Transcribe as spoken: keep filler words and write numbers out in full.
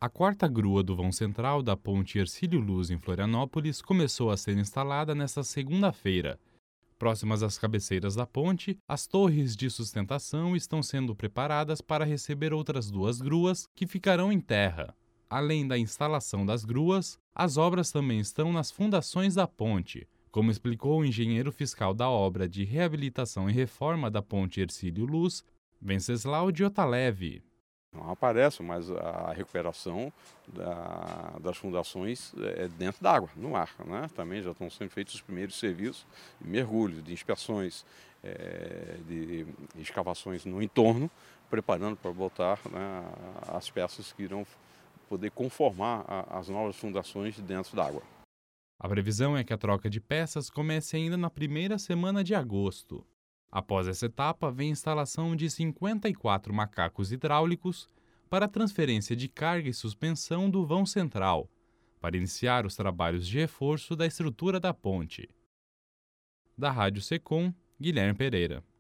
A quarta grua do vão central da ponte Hercílio Luz em Florianópolis começou a ser instalada nesta segunda-feira. Próximas às cabeceiras da ponte, as torres de sustentação estão sendo preparadas para receber outras duas gruas que ficarão em terra. Além da instalação das gruas, as obras também estão nas fundações da ponte, como explicou o engenheiro fiscal da obra de reabilitação e reforma da ponte Hercílio Luz, Venceslau Diotalevi. Não aparece, mas a recuperação da, das fundações é dentro d'água, no mar, né? Também já estão sendo feitos os primeiros serviços de mergulho, de inspeções, é, de escavações no entorno, preparando para botar, né, as peças que irão poder conformar a, as novas fundações dentro d'água. A previsão é que a troca de peças comece ainda na primeira semana de agosto. Após essa etapa, vem a instalação de cinquenta e quatro macacos hidráulicos para a transferência de carga e suspensão do vão central, para iniciar os trabalhos de reforço da estrutura da ponte. Da Rádio Secom, Guilherme Pereira.